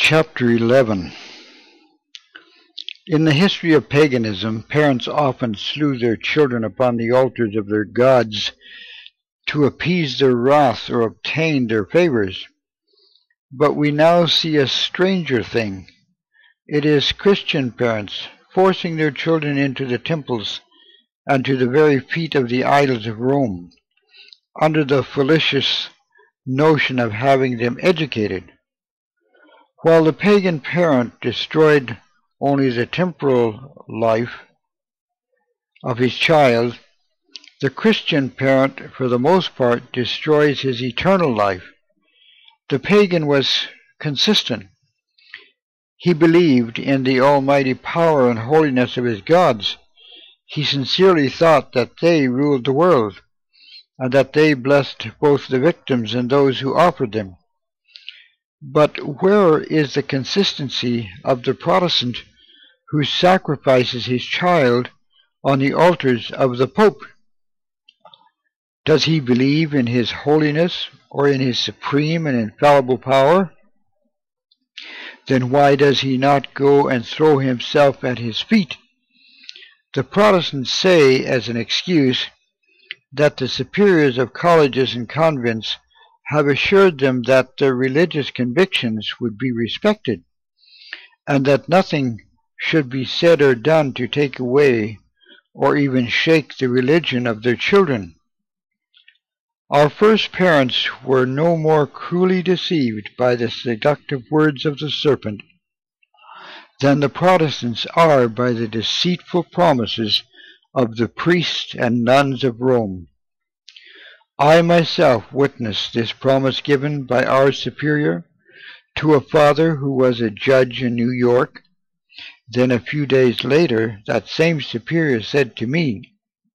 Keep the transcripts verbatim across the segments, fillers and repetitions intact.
Chapter eleven. In the history of paganism, parents often slew their children upon the altars of their gods to appease their wrath or obtain their favors. But we now see a stranger thing. It is Christian parents forcing their children into the temples and to the very feet of the idols of Rome, under the fallacious notion of having them educated. While the pagan parent destroyed only the temporal life of his child, the Christian parent, for the most part, destroys his eternal life. The pagan was consistent. He believed in the almighty power and holiness of his gods. He sincerely thought that they ruled the world, and that they blessed both the victims and those who offered them. But where is the consistency of the Protestant who sacrifices his child on the altars of the Pope? Does he believe in his holiness or in his supreme and infallible power? Then why does he not go and throw himself at his feet? The Protestants say as an excuse that the superiors of colleges and convents have assured them that their religious convictions would be respected, and that nothing should be said or done to take away or even shake the religion of their children. Our first parents were no more cruelly deceived by the seductive words of the serpent than the Protestants are by the deceitful promises of the priests and nuns of Rome. I myself witnessed this promise given by our superior to a father who was a judge in New York. Then a few days later, that same superior said to me,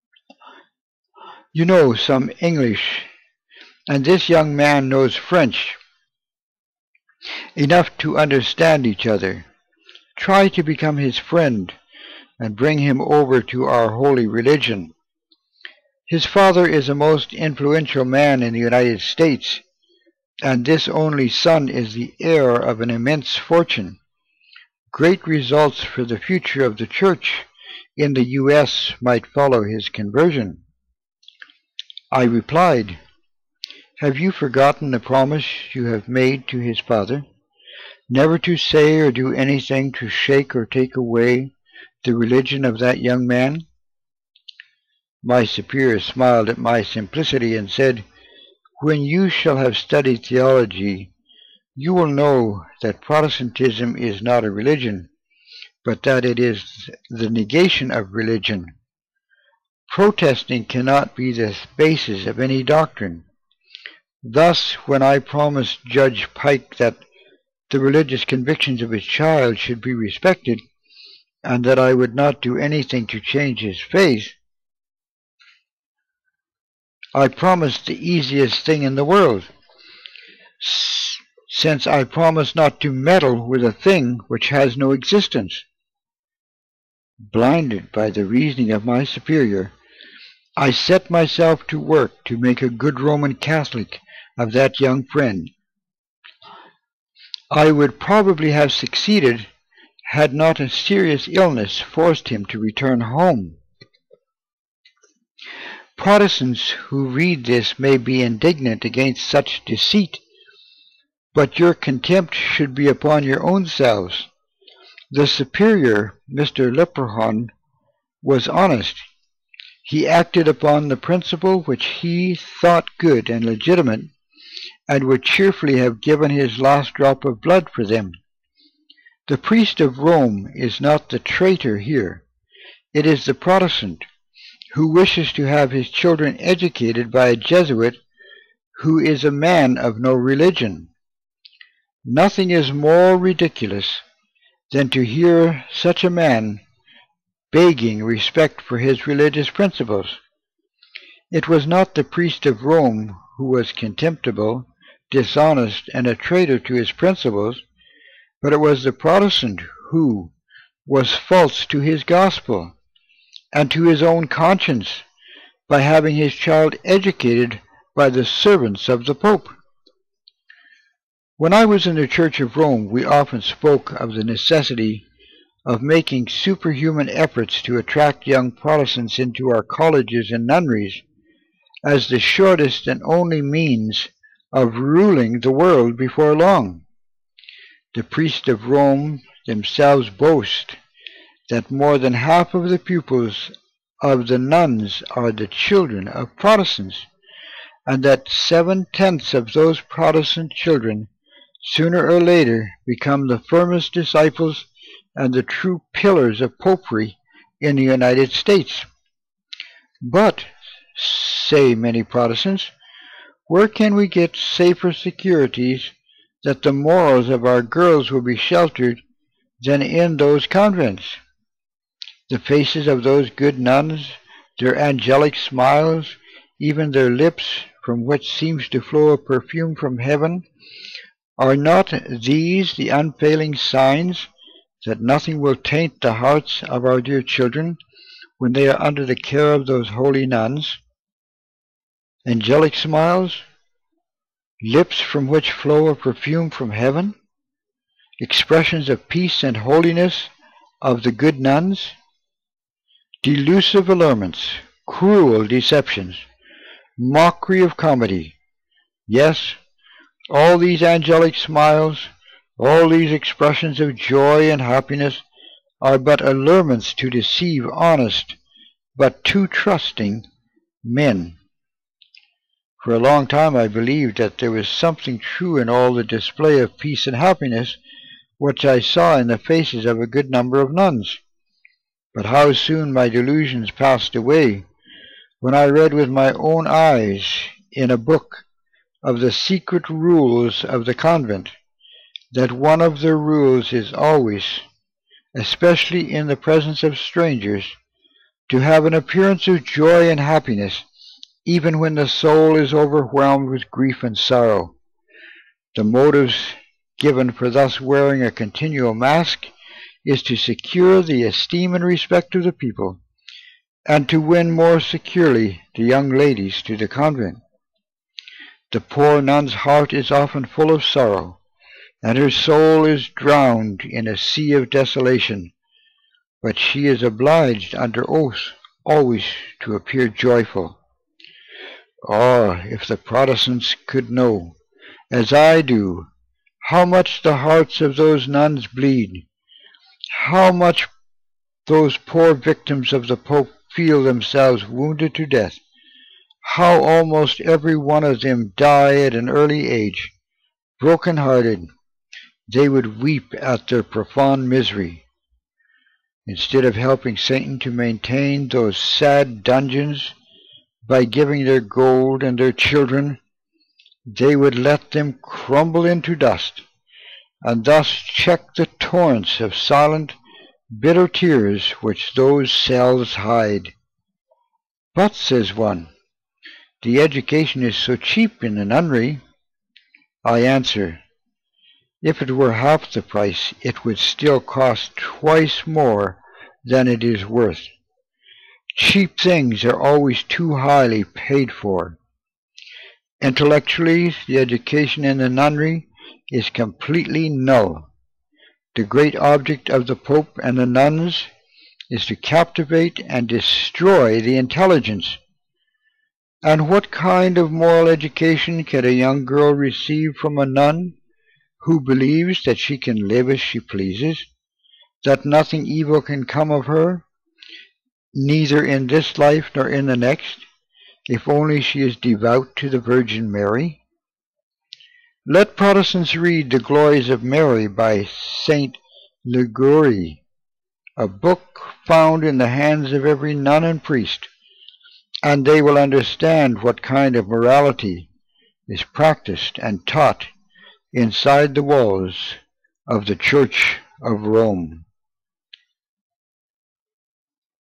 "You know some English, and this young man knows French, enough to understand each other. Try to become his friend and bring him over to our holy religion. His father is a most influential man in the United States, and this only son is the heir of an immense fortune. Great results for the future of the Church in the U S might follow his conversion." I replied, "Have you forgotten the promise you have made to his father, never to say or do anything to shake or take away the religion of that young man?" My superior smiled at my simplicity and said, "When you shall have studied theology, you will know that Protestantism is not a religion, but that it is the negation of religion. Protesting cannot be the basis of any doctrine. Thus, when I promised Judge Pike that the religious convictions of his child should be respected, and that I would not do anything to change his faith, I promised the easiest thing in the world, since I promised not to meddle with a thing which has no existence." Blinded by the reasoning of my superior, I set myself to work to make a good Roman Catholic of that young friend. I would probably have succeeded had not a serious illness forced him to return home. Protestants who read this may be indignant against such deceit, but your contempt should be upon your own selves. The superior, Mister Leprechaun, was honest. He acted upon the principle which he thought good and legitimate, and would cheerfully have given his last drop of blood for them. The priest of Rome is not the traitor here. It is the Protestant who wishes to have his children educated by a Jesuit who is a man of no religion. Nothing is more ridiculous than to hear such a man begging respect for his religious principles. It was not the priest of Rome who was contemptible, dishonest, and a traitor to his principles, but it was the Protestant who was false to his gospel and to his own conscience by having his child educated by the servants of the Pope. When I was in the Church of Rome, we often spoke of the necessity of making superhuman efforts to attract young Protestants into our colleges and nunneries as the shortest and only means of ruling the world before long. The priests of Rome themselves boast that more than half of the pupils of the nuns are the children of Protestants, and that seven-tenths of those Protestant children sooner or later become the firmest disciples and the true pillars of popery in the United States. But, say many Protestants, where can we get safer securities that the morals of our girls will be sheltered than in those convents? The faces of those good nuns, their angelic smiles, even their lips, from which seems to flow a perfume from heaven, are not these the unfailing signs that nothing will taint the hearts of our dear children when they are under the care of those holy nuns? Angelic smiles, lips from which flow a perfume from heaven, expressions of peace and holiness of the good nuns, delusive allurements, cruel deceptions, mockery of comedy. Yes, all these angelic smiles, all these expressions of joy and happiness are but allurements to deceive honest, but too trusting men. For a long time I believed that there was something true in all the display of peace and happiness which I saw in the faces of a good number of nuns. But how soon my delusions passed away when I read with my own eyes in a book of the secret rules of the convent that one of their rules is always, especially in the presence of strangers, to have an appearance of joy and happiness even when the soul is overwhelmed with grief and sorrow. The motives given for thus wearing a continual mask is to secure the esteem and respect of the people, and to win more securely the young ladies to the convent. The poor nun's heart is often full of sorrow, and her soul is drowned in a sea of desolation, but she is obliged under oath always to appear joyful. Oh, if the Protestants could know, as I do, how much the hearts of those nuns bleed, how much those poor victims of the Pope feel themselves wounded to death, how almost every one of them die at an early age, broken-hearted, they would weep at their profound misery. Instead of helping Satan to maintain those sad dungeons by giving their gold and their children, they would let them crumble into dust, and thus check the torrents of silent, bitter tears which those cells hide. But, says one, the education is so cheap in the nunnery. I answer, if it were half the price, it would still cost twice more than it is worth. Cheap things are always too highly paid for. Intellectually, the education in the nunnery is completely null. The great object of the Pope and the nuns is to captivate and destroy the intelligence. And what kind of moral education can a young girl receive from a nun who believes that she can live as she pleases, that nothing evil can come of her, neither in this life nor in the next, if only she is devout to the Virgin Mary? Let Protestants read The Glories of Mary by Saint Liguori, a book found in the hands of every nun and priest, and they will understand what kind of morality is practiced and taught inside the walls of the Church of Rome.